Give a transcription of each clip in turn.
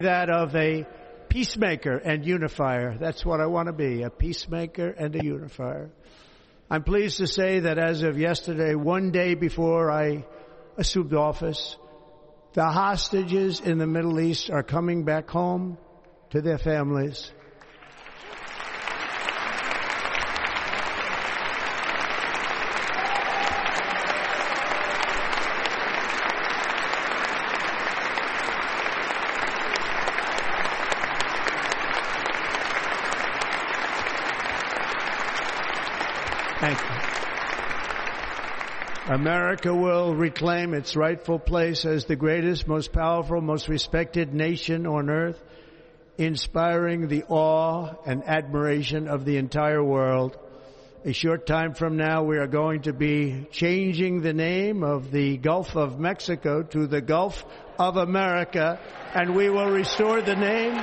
that of a peacemaker and unifier. That's what I want to be, a peacemaker and a unifier. I'm pleased to say that as of yesterday, one day before I assumed office, the hostages in the Middle East are coming back home to their families. Thank you. America will reclaim its rightful place as the greatest, most powerful, most respected nation on earth, inspiring the awe and admiration of the entire world. A short time from now, we are going to be changing the name of the Gulf of Mexico to the Gulf of America, and we will restore the name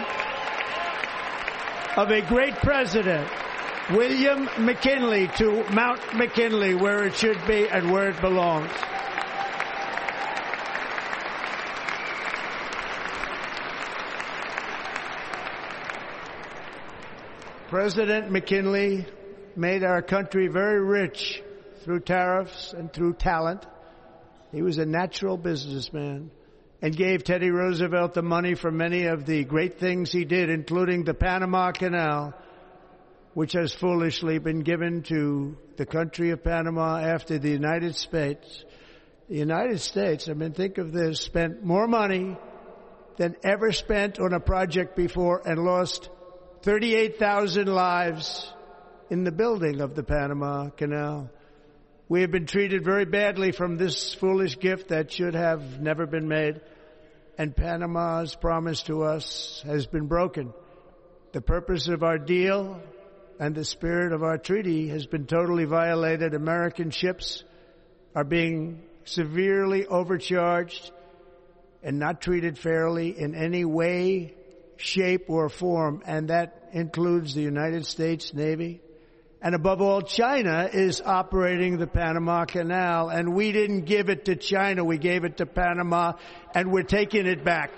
of a great president, William McKinley, to Mount McKinley, where it should be and where it belongs. President McKinley made our country very rich through tariffs and through talent. He was a natural businessman and gave Teddy Roosevelt the money for many of the great things he did, including the Panama Canal, which has foolishly been given to the country of Panama after the United States. The United States, I mean, think of this, spent more money than ever spent on a project before and lost 38,000 lives in the building of the Panama Canal. We have been treated very badly from this foolish gift that should have never been made, and Panama's promise to us has been broken. The purpose of our deal and the spirit of our treaty has been totally violated. American ships are being severely overcharged and not treated fairly in any way, shape, or form, and that includes the United States Navy. And above all, China is operating the Panama Canal, and we didn't give it to China, we gave it to Panama, and we're taking it back.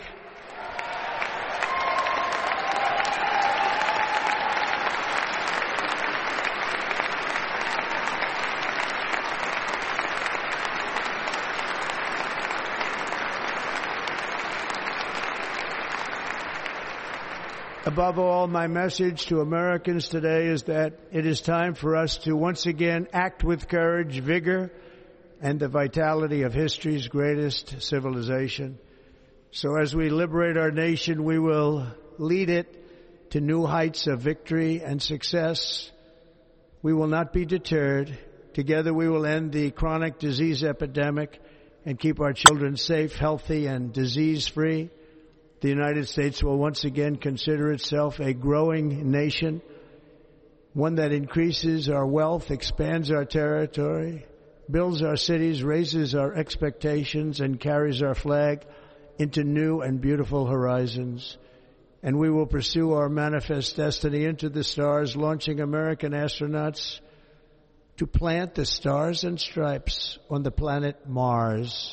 Above all, my message to Americans today is that it is time for us to once again act with courage, vigor, and the vitality of history's greatest civilization. So as we liberate our nation, we will lead it to new heights of victory and success. We will not be deterred. Together we will end the chronic disease epidemic and keep our children safe, healthy, and disease-free. The United States will once again consider itself a growing nation, one that increases our wealth, expands our territory, builds our cities, raises our expectations, and carries our flag into new and beautiful horizons. And we will pursue our manifest destiny into the stars, launching American astronauts to plant the stars and stripes on the planet Mars.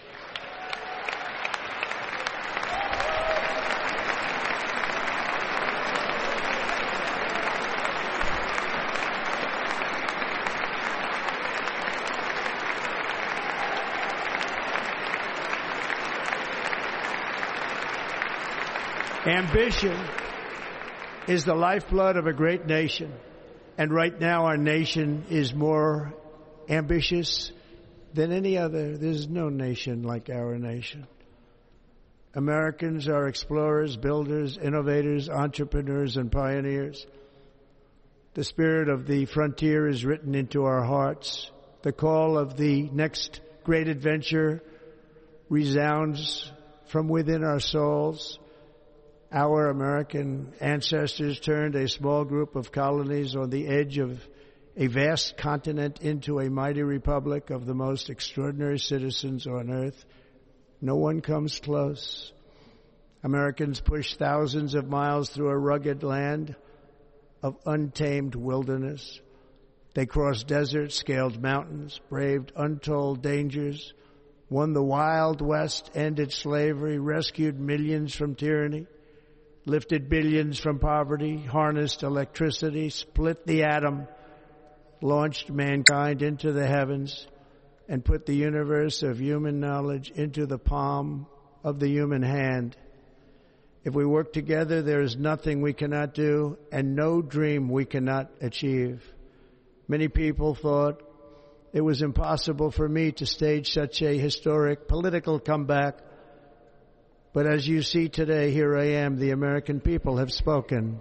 Ambition is the lifeblood of a great nation, and right now our nation is more ambitious than any other. There's no nation like our nation. Americans are explorers, builders, innovators, entrepreneurs, and pioneers. The spirit of the frontier is written into our hearts. The call of the next great adventure resounds from within our souls. Our American ancestors turned a small group of colonies on the edge of a vast continent into a mighty republic of the most extraordinary citizens on earth. No one comes close. Americans pushed thousands of miles through a rugged land of untamed wilderness. They crossed deserts, scaled mountains, braved untold dangers, won the Wild West, ended slavery, rescued millions from tyranny, lifted billions from poverty, harnessed electricity, split the atom, launched mankind into the heavens, and put the universe of human knowledge into the palm of the human hand. If we work together, there is nothing we cannot do and no dream we cannot achieve. Many people thought it was impossible for me to stage such a historic political comeback. But as you see today, here I am. The American people have spoken.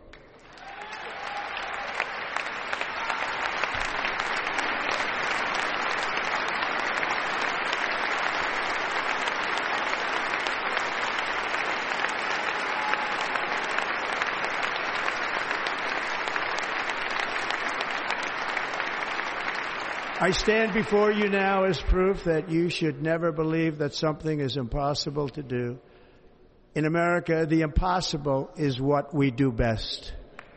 I stand before you now as proof that you should never believe that something is impossible to do. In America, the impossible is what we do best.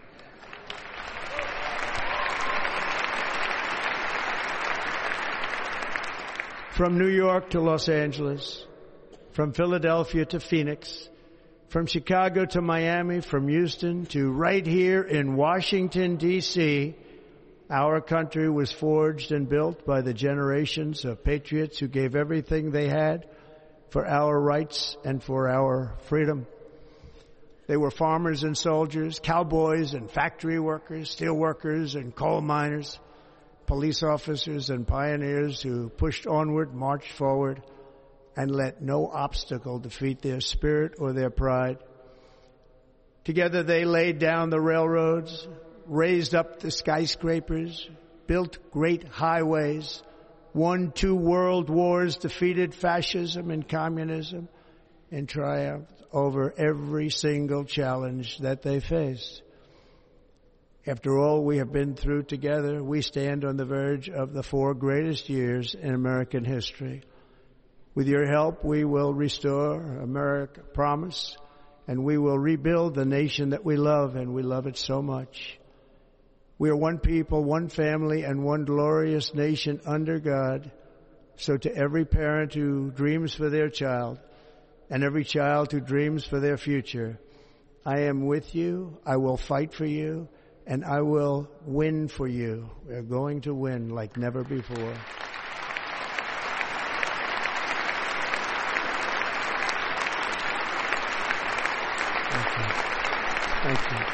From New York to Los Angeles, from Philadelphia to Phoenix, from Chicago to Miami, from Houston to right here in Washington, D.C., our country was forged and built by the generations of patriots who gave everything they had for our rights and for our freedom. They were farmers and soldiers, cowboys and factory workers, steel workers and coal miners, police officers and pioneers who pushed onward, marched forward, and let no obstacle defeat their spirit or their pride. Together they laid down the railroads, raised up the skyscrapers, built great highways, won 2 world wars, defeated fascism and communism, and triumphed over every single challenge that they faced. After all we have been through together, we stand on the verge of the 4 greatest years in American history. With your help, we will restore America, promise, and we will rebuild the nation that we love, and we love it so much. We are one people, one family, and one glorious nation under God. So to every parent who dreams for their child, and every child who dreams for their future, I am with you, I will fight for you, and I will win for you. We are going to win like never before. Thank you.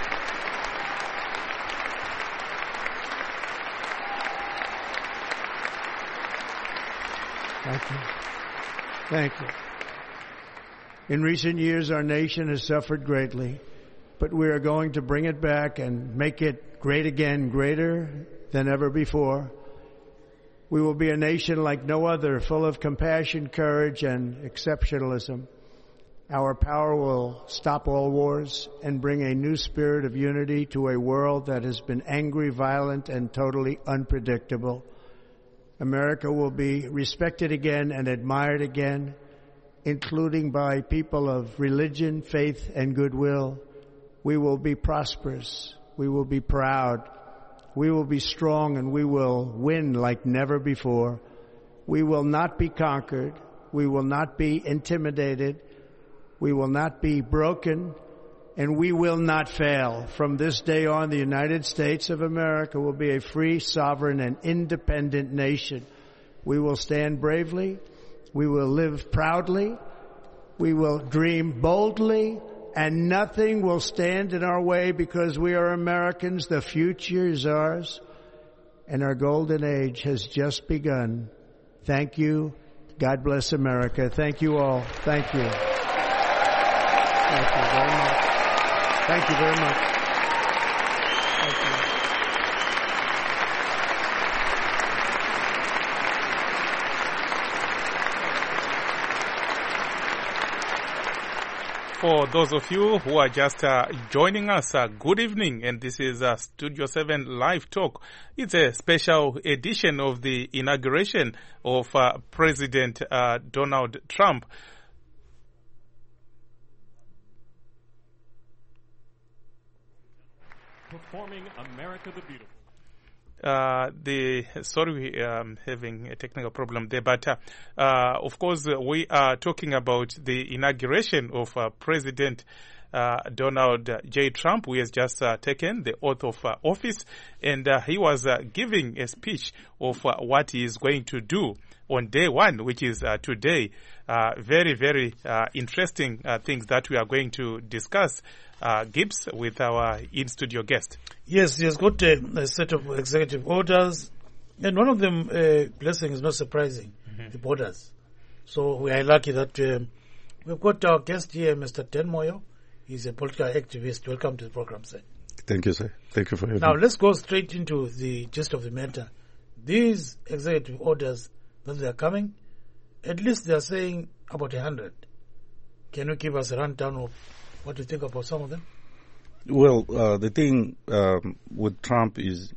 Thank you. Thank you. In recent years, our nation has suffered greatly, but we are going to bring it back and make it great again, greater than ever before. We will be a nation like no other, full of compassion, courage, and exceptionalism. Our power will stop all wars and bring a new spirit of unity to a world that has been angry, violent, and totally unpredictable. America will be respected again and admired again, including by people of religion, faith, and goodwill. We will be prosperous. We will be proud. We will be strong, and we will win like never before. We will not be conquered. We will not be intimidated. We will not be broken, and we will not fail. From this day on, the United States of America will be a free, sovereign, and independent nation. We will stand bravely. We will live proudly. We will dream boldly, and nothing will stand in our way because we are Americans. The future is ours, and our golden age has just begun. Thank you. God bless America. Thank you all. Thank you. Thank you very much. Thank you very much. Thank you. For those of you who are just joining us, good evening, and this is Studio 7 Live Talk. It's a special edition of the inauguration of President Donald Trump. Performing America the Beautiful. Sorry, we're having a technical problem there, but of course we are talking about the inauguration of President Donald J. Trump, who has just taken the oath of office, and he was giving a speech of what he is going to do on day one, which is today. Very, very interesting things that we are going to discuss, Gibbs, with our in-studio guest. Yes, he has got a set of executive orders, and one of them, blessing, is not surprising, the borders. So we are lucky that we've got our guest here, Mr. Dan Moyo. He's a political activist. Welcome to the program, sir. Thank you, sir. Thank you for having me. Now, let's go straight into the gist of the matter. These executive orders that they are coming, at least they are saying about 100. Can you give us a rundown of what you think about some of them? Well, the thing with Trump is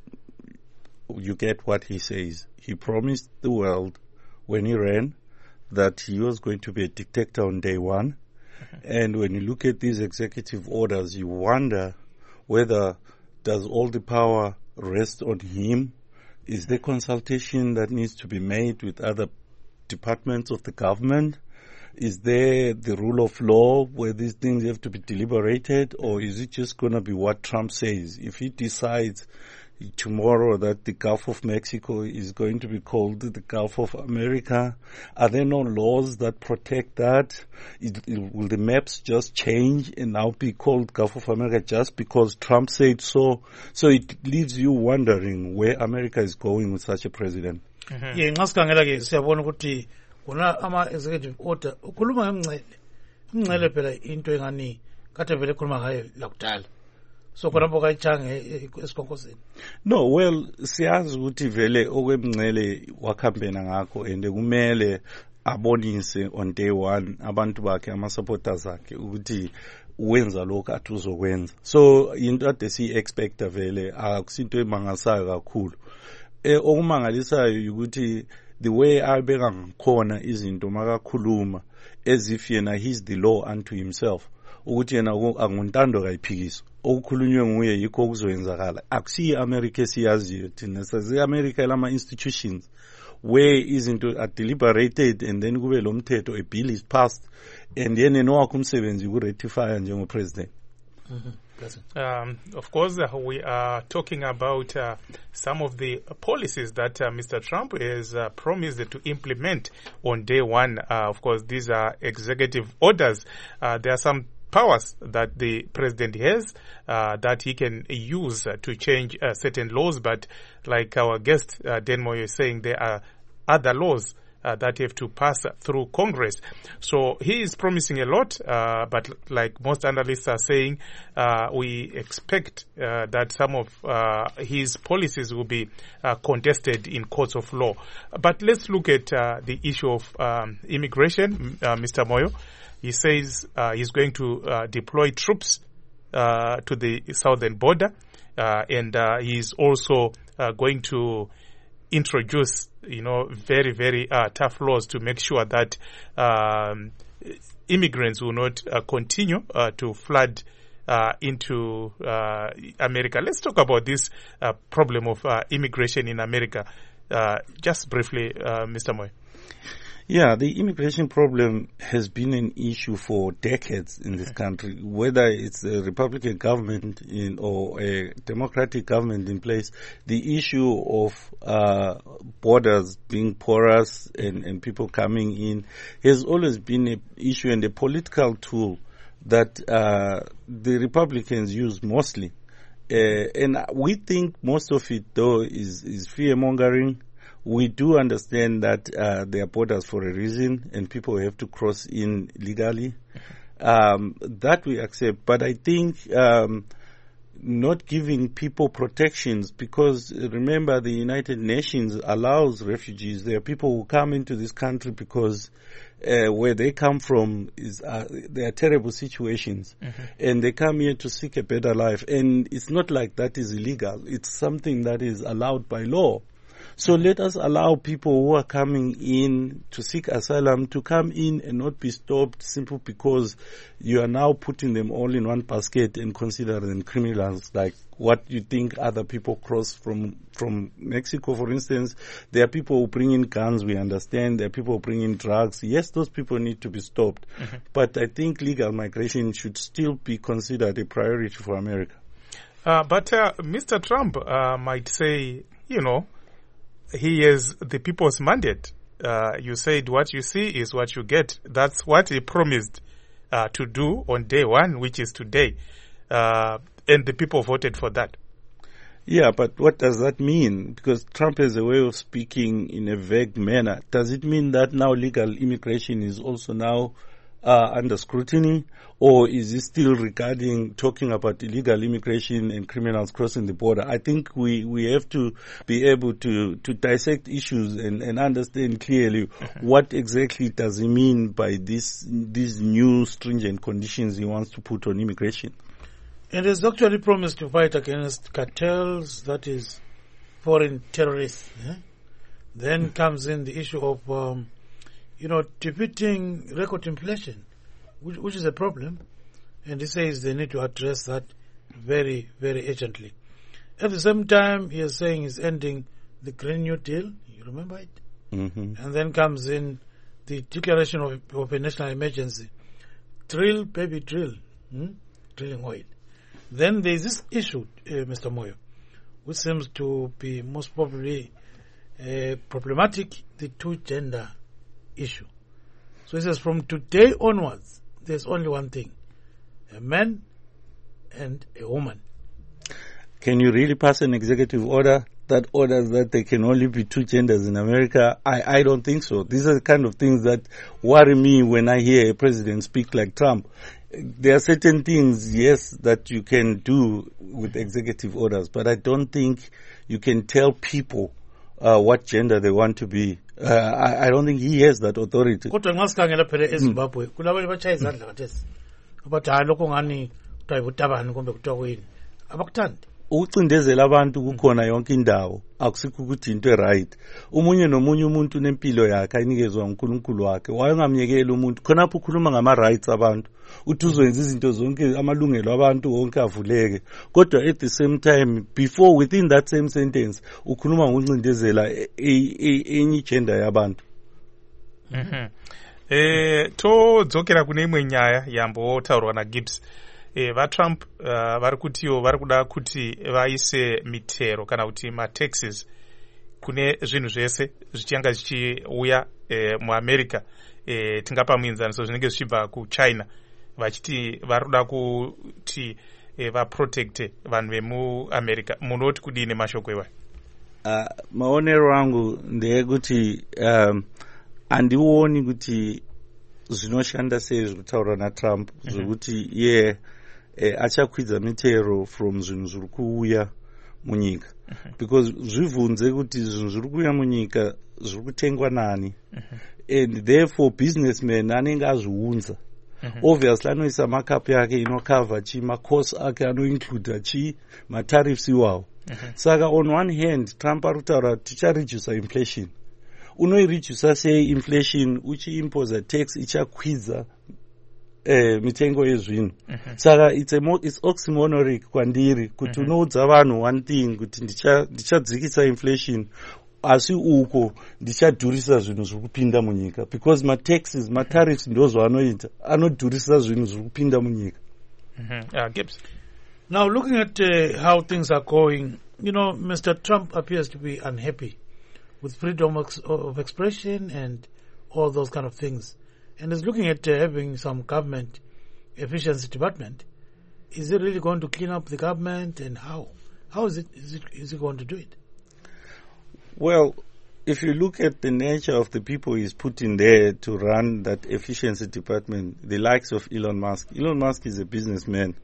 you get what he says. He promised the world when he ran that he was going to be a dictator on day one. And when you look at these executive orders, you wonder whether does all the power rest on him? Is there consultation that needs to be made with other departments of the government? Is there the rule of law where these things have to be deliberated, or is it just going to be what Trump says? If he decides tomorrow that the Gulf of Mexico is going to be called the Gulf of America, are there no laws that protect that? Will the maps just change and now be called Gulf of America just because Trump said so? So it leaves you wondering where America is going with such a president. Yeah, ngasikhangela-ke siyabona ukuthi kuna ama-executive order ukhuluma ngengcele phela into engani kade vele ekhuluma ngayo lakudala. So khonapho kayichange esikhonkosini. No, well, siyazi ukuthi vele okwemngcele wakhambena ngakho and kumele abonise on day one abantu bakhe ama-supporters akhe ukuthi wenza lokho athi uzokwenza. So into ade siyi-expecta vele akusinto emangasayo kakhulu. Okumangalisayo ukuthi the way abeka ngakhona izinto makakhuluma as if yena he's the law unto himself, ukuthi yena akuntando kayiphikiswa. Okukhulunywe nguye yikho okuzoyenzakala. Akusiyi America esiyaziyo thina, sazi America elama institutions where izinto are deliberated and then kube lo mthetho, a bill is passed and yena nowakho umsebenzi ukurectify njengo president. Of course, we are talking about some of the policies that Mr. Trump has promised to implement on day one. Of course, these are executive orders. There are some powers that the president has that he can use to change certain laws, but like our guest Dan Moyo is saying, there are other laws that have to pass through Congress. So he is promising a lot, but like most analysts are saying, we expect that some of his policies will be contested in courts of law. But let's look at the issue of immigration, Mr. Moyo. He says he's going to deploy troops to the southern border, and he's also going to introduce, very, very tough laws to make sure that immigrants will not continue to flood into America. Let's talk about this problem of immigration in America. Just briefly, Mr. Moy. Yeah, the immigration problem has been an issue for decades in this country, whether it's a Republican government or a Democratic government in place. The issue of borders being porous and people coming in has always been an issue and a political tool that the Republicans use mostly. And we think most of it, though, is fear-mongering. We do understand that there are borders for a reason and people have to cross in legally. That we accept. But I think not giving people protections, because remember the United Nations allows refugees. There are people who come into this country because where they come from there are terrible situations, and they come here to seek a better life. And it's not like that is illegal. It's something that is allowed by law. So let us allow people who are coming in to seek asylum to come in and not be stopped simply because you are now putting them all in one basket and consider them criminals, like what you think other people cross from Mexico, for instance. There are people who bring in guns, we understand. There are people who bring in drugs. Yes, those people need to be stopped. But I think legal migration should still be considered a priority for America. But Mr. Trump might say, you know, he has the people's mandate. You said what you see is what you get. That's what he promised to do on day one, which is today. And the people voted for that. Yeah, but what does that mean? Because Trump has a way of speaking in a vague manner. Does it mean that now legal immigration is also now under scrutiny? Or is it still talking about illegal immigration and criminals crossing the border? I think we have to be able to dissect issues and understand clearly what exactly does he mean by these new stringent conditions he wants to put on immigration. And has actually promised to fight against cartels, that is, foreign terrorists. Then comes in the issue of, defeating record inflation, which is a problem. And he says they need to address that very, very urgently. At the same time, he is saying he's ending the Green New Deal. You remember it? And then comes in the declaration of a national emergency. Drill, baby, drill. Drilling oil. Then there is this issue, Mr. Moyo, which seems to be most probably problematic, the two-gender issue. So he says from today onwards, there's only one thing, a man and a woman. Can you really pass an executive order that orders that there can only be two genders in America? I don't think so. These are the kind of things that worry me when I hear a president speak like Trump. There are certain things, yes, that you can do with executive orders, but I don't think you can tell people what gender they want to be. I don't think he has that authority. Kodwa ngasikhangela phela eZimbabwe kulabanye bachaya izandla kathesi. Abathi hayi lokho ngani kuthiwa ubutabani kumbe kuthiwa kuyini. Abakuthandi. Ukucindezela abantu kukhona yonke indawo, akusikho ukuthi into eright. Umunye nomunye umuntu unempilo yakhe ayinikezwa uNkulunkulu wakhe. Wayongamyekela umuntu khonapho ukhuluma ngama rights abantu. Uthi uzoyenza izinto zonke amalungelo abantu wonke avuleke. Kodwa at the same time, within that same sentence, ukhuluma ngokuncindezela enye gender yabantu. Todzokera kune imwe nyaya yambotaurwa naGibbs. VaTrump vari kutiwo vari kuda kuti vaise mitero kana kuti mataxes kune zvinhu zvese zvichanga zvichiuya muAmerica, tingapa muinzaniso zvinenge zvichibva kuChina, vachiti vari kuda kuti vaprotecte vanhu vemuAmerica. Munoti kudini mashoko iwayo? Maonero angu ndeyekuti handioni kuti zvinoshanda sei zvekutaura naTrump zvekuti achakwidza mitero from zvinhu zviri kuuya munyika, because zvibvunze kuti zvinhu zviri kuuya munyika zviri kutengwa nani, and therefore businessmen anenge azviunza. Obviously anoisa markup yake inokava chi, macosts ake anoinclude chi, matariffs iwawo. Saka on one hand Trump ari kutaura tichareduce inflation. Unoireduce sei inflation uchiimpose tax ichakwidza mitengo yezvinhu. Saka it's oxymoronic kwandiri kuti unoudza vanhu one thing kuti ndichadzikisa inflation asi uko ndichadhurisa zvinhu zviri kupinda munyika, because mataxes matariffs ndozo anoita, anodhurisa zvinhu zviri kupinda munyika. Gibbs. Now looking at how things are going, Mr. Trump appears to be unhappy with freedom of expression and all those kind of things, and is looking at having some government efficiency department. Is he really going to clean up the government, and how is he going to do it? Well, if you look at the nature of the people he's put in there to run that efficiency department, the likes of Elon Musk. Elon Musk is a businessman,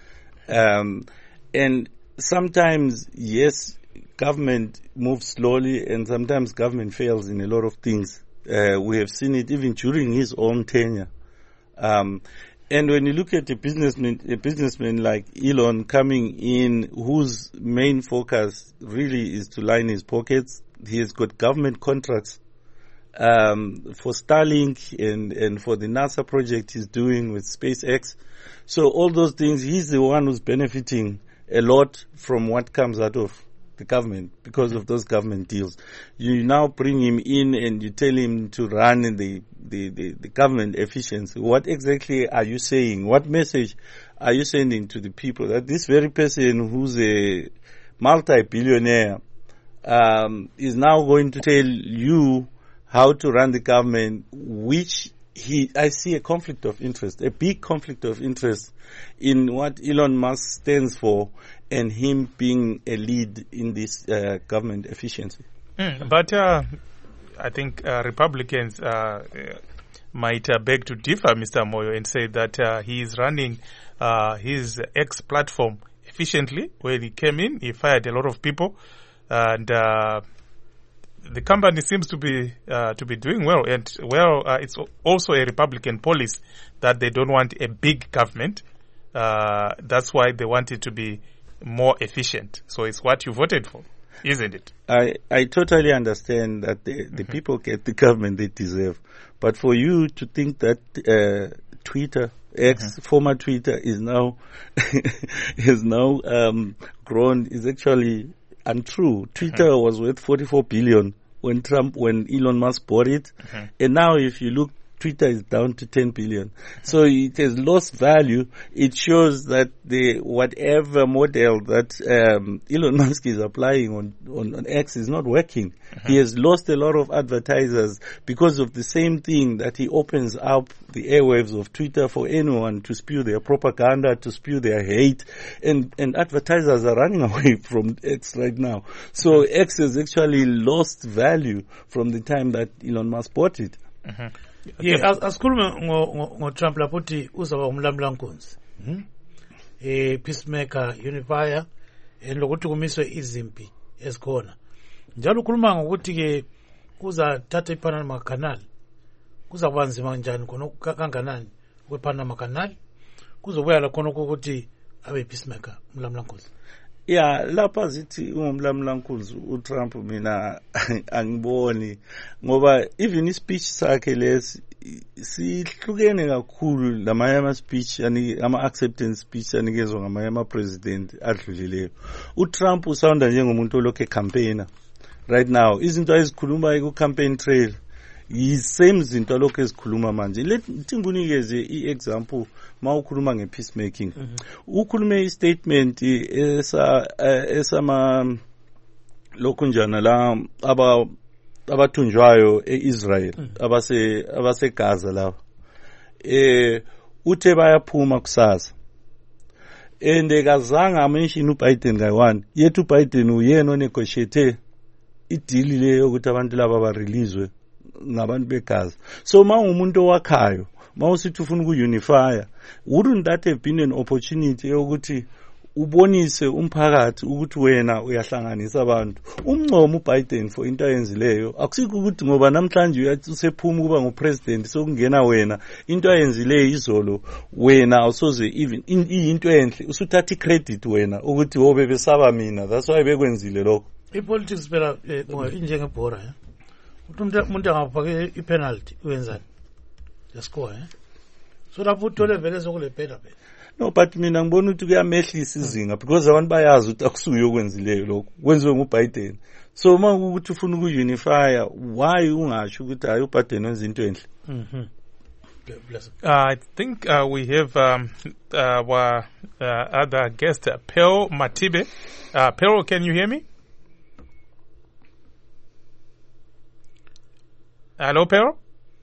and sometimes, yes, government moves slowly, and sometimes government fails in a lot of things. We have seen it even during his own tenure. And when you look at a businessman like Elon coming in, whose main focus really is to line his pockets, he has got government contracts for Starlink and for the NASA project he's doing with SpaceX. So all those things, he's the one who's benefiting a lot from what comes out of the government because of those government deals. You now bring him in and you tell him to run the government efficiency. What exactly are you saying? What message are you sending to the people that this very person who's a multi-billionaire is now going to tell you how to run the government, which I see a conflict of interest, a big conflict of interest in what Elon Musk stands for and him being a lead in this government efficiency. But I think Republicans might beg to differ, Mr. Moyo, and say that he is running his X platform efficiently. When he came in, he fired a lot of people, and the company seems to be doing well. And it's also a Republican policy that they don't want a big government. That's why they want it to be more efficient. So it's what you voted for, isn't it? I totally understand that the people get the government they deserve. But for you to think that Twitter, X, former Twitter, is now grown is actually untrue. Twitter was worth 44 billion when Elon Musk bought it. And now if you look, Twitter is down to 10 billion. So it has lost value. It shows that whatever model that Elon Musk is applying on X is not working. He has lost a lot of advertisers because of the same thing, that he opens up the airwaves of Twitter for anyone to spew their propaganda, to spew their hate, and advertisers are running away from X right now. So X has actually lost value from the time that Elon Musk bought it. Yeah, asikhulume ngo-Trump lapho uthi uzaba umlambulankunzi, peacemaker, unifier, lokuthi kumiswe izimpi ezikhona. Njalo ukhuluma ngokuthi ke uzathatha iPanama Canal, kuzakuba nzima njani khona kanganani kwePanama Canal, kuzobuya la khona ukuthi abe peacemaker, umlambulankunzi. Yeah, lapha zithi ungumlambulankunzi uTrump mina angiboni, ngoba even ispeech sakhe lesi sihlukene kakhulu lamanye ama speech ama acceptance speech anikezwe ngamanye ama president adlulileyo. uTrump usounda njengomuntu olokhe campaigner right now. Izinto ezikhuluma ku campaign trail same zinto lokho ezikhuluma manje. Lethi nginikeze i-example mawukhuluma nge-peacemaking. Ukhulume i-statement esama lokhu njana la abathunjwayo e-Israel abase Gaza laba. Uthe bayaphuma kusasa. Kazange amention uBiden kayi-1. Yethu uBiden uyena onegotiate i-deal leyo ukuthi abantu laba bareleasewe ngabantu beGaza. So mawumuntu owakhayo, mawusithi ufuna uku-unifya, wouldn't that have been an opportunity yokuthi ubonise umphakathi ukuthi wena uyahlanganisa abantu? Umncomo uBiden for into ayenzileyo akusikho ukuthi ngoba namhlanje usephuma ukuba ngupresident sokungena wena, into ayenzileyo izolo wena awusoze even into enhle usuthatha icredit wena ukuthi wobe besaba mina, that's why bekwenzile lokho. I-politics phela injengebhora, umuntu angafake i-penalty wenzani? Yascore, so lapho uthole vele sokule phela. No, but mina ngibona ukuthi kuyamehlisa izinga because abantu bayazi ukuthi akusuyo okwenzileyo lokho kwenziwe nguBiden. So uma ukuthi ufuna uku-unifya, why ungasho ukuthi hayi uBiden wenza into enhle? I think we have our other guest, Pearl Matibe. Pearl, can you hear me? Hello, Pearl?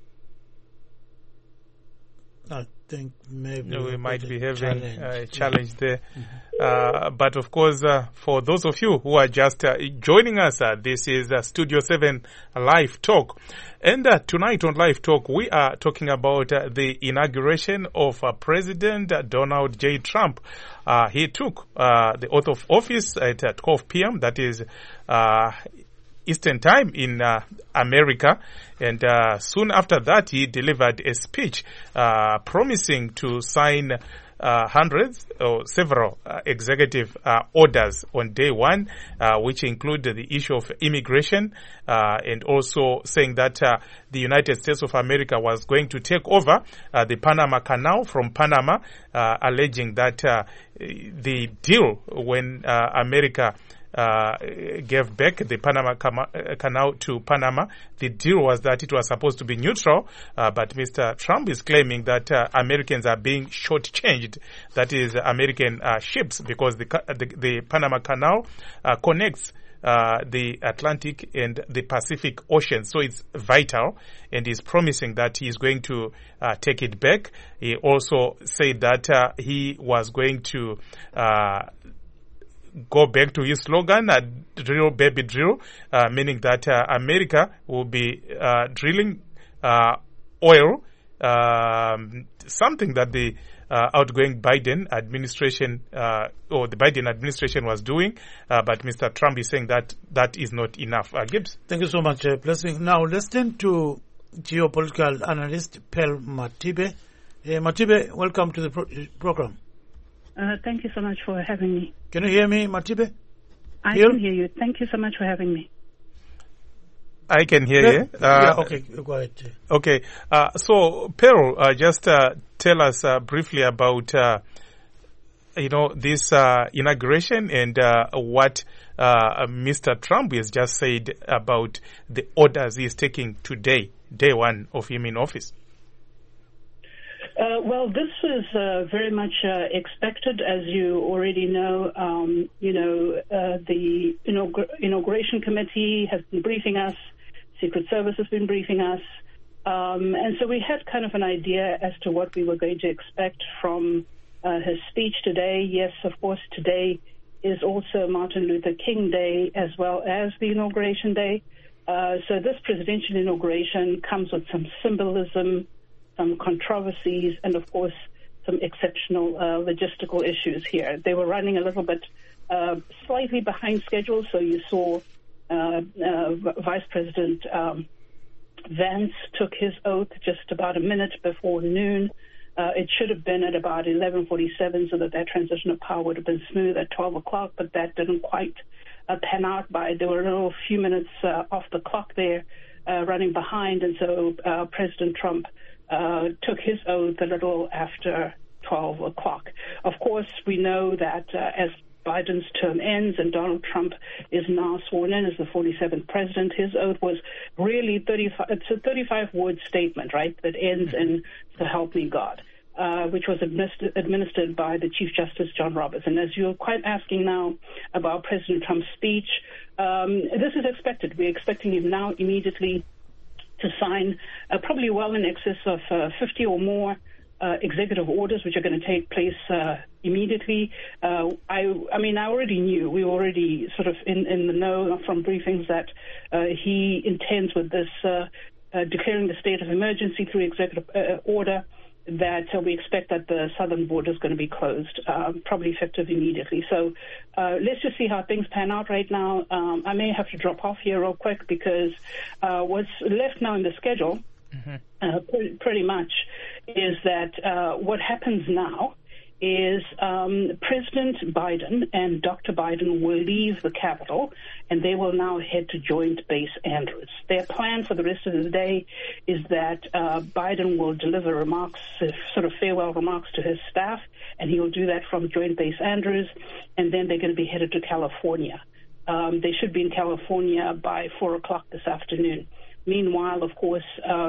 I think maybe we might be having a challenge there. But of course, for those of you who are just joining us, this is Studio 7 Live Talk. And tonight on Live Talk, we are talking about the inauguration of President Donald J. Trump. He took the oath of office at 12 p.m., that is Eastern Time in America, and soon after that he delivered a speech promising to sign hundreds or several executive orders on day one, which include the issue of immigration, and also saying that the United States of America was going to take over the Panama Canal from Panama, alleging that the deal when America gave back the Panama Canal to Panama, the deal was that it was supposed to be neutral, but Mr. Trump is claiming that Americans are being shortchanged, that is American ships, because the Panama Canal connects the Atlantic and the Pacific Ocean, so it's vital, and he's promising that he's going to take it back. He also said that he was going to go back to his slogan, drill baby drill, meaning that America will be drilling oil, something that the outgoing Biden administration or the Biden administration was doing, but Mr. Trump is saying that that is not enough. Gibbs. Thank you so much, Blessing. Now let's turn to geopolitical analyst Pearl Matibe. Matibe, welcome to the program. Thank you so much for having me. Can you hear me, Matibe? I can hear you. Thank you so much for having me. I can hear you. Okay, go ahead. Okay, so Pearl, just tell us briefly about this inauguration and what Mr. Trump has just said about the orders he is taking today, day one of him in office. Well, this was very much expected, as you already know. The inauguration committee has been briefing us. Secret Service has been briefing us. And so we had kind of an idea as to what we were going to expect from his speech today. Yes, of course, today is also Martin Luther King Day as well as the inauguration day. So this presidential inauguration comes with some symbolism, some controversies, and of course some exceptional logistical issues here. They were running a little bit slightly behind schedule, so you saw Vice President Vance took his oath just about a minute before noon. It should have been at about 11:47 so that transition of power would have been smooth at 12 o'clock, but that didn't quite pan out. There were a little few minutes off the clock there running behind, and so President Trump took his oath a little after 12 o'clock. Of course, we know that as Biden's term ends and Donald Trump is now sworn in as the 47th president, his oath was really 35. It's a 35-word statement, right, that ends in "So help me God," which was administered by the Chief Justice John Roberts. And as you're quite asking now about President Trump's speech, this is expected. We're expecting him now immediately to sign probably well in excess of 50 or more executive orders, which are going to take place immediately. I already knew, we were already sort of in the know from briefings that he intends with this declaring the state of emergency through executive order, that we expect that the southern border is going to be closed, probably effective immediately. So let's just see how things pan out right now. I may have to drop off here real quick because what's left now in the schedule pretty much is that what happens now is President Biden and Dr. Biden will leave the Capitol, and they will now head to Joint Base Andrews. Their plan for the rest of the day is that Biden will deliver remarks, sort of farewell remarks to his staff, and he will do that from Joint Base Andrews, and then they're going to be headed to California. They should be in California by 4 o'clock this afternoon. Meanwhile, of course,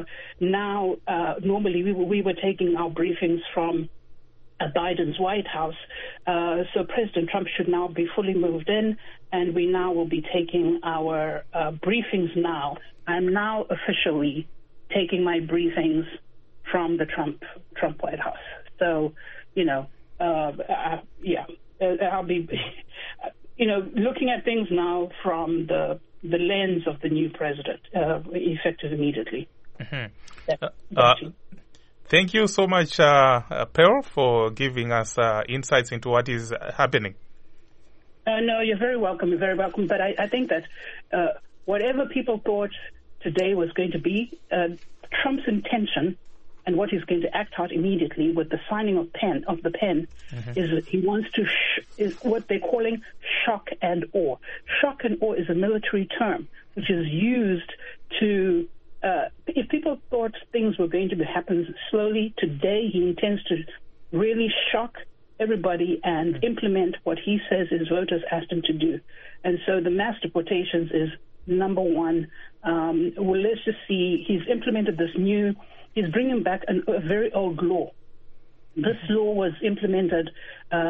now normally we were taking our briefings from Biden's White House. So President Trump should now be fully moved in, and we now will be taking our briefings now. I'm now officially taking my briefings from the Trump White House. So, I'll be, looking at things now from the lens of the new president, effective immediately. Thank you so much, Pearl, for giving us insights into what is happening. No, you're very welcome. You're very welcome. But I think that whatever people thought today was going to be, Trump's intention and what he's going to act out immediately with the signing of the pen, is he wants to is what they're calling shock and awe. Shock and awe is a military term which is used to if people thought things were going to happen slowly, today he intends to really shock everybody and implement what he says his voters asked him to do. And so the mass deportations is number one. Well, let's just see, he's implemented he's bringing back a very old law. This law was implemented